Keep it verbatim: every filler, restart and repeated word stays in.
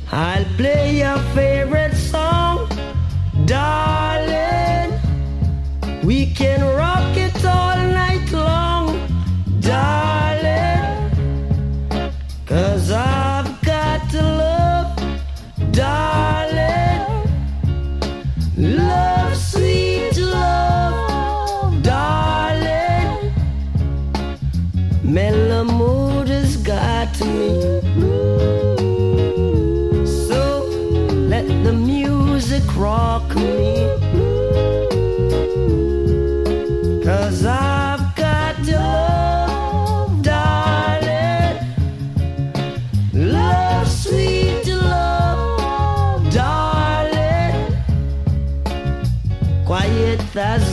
I'll play your favorite song, darling. We can rock it all night long, darling. 'Cause I've got to love, darling. Love, sweet love, darling. Mellow mood has got me. So let the music rock me. 'Cause I've got to love, darling. Love, sweet love, darling. Quiet as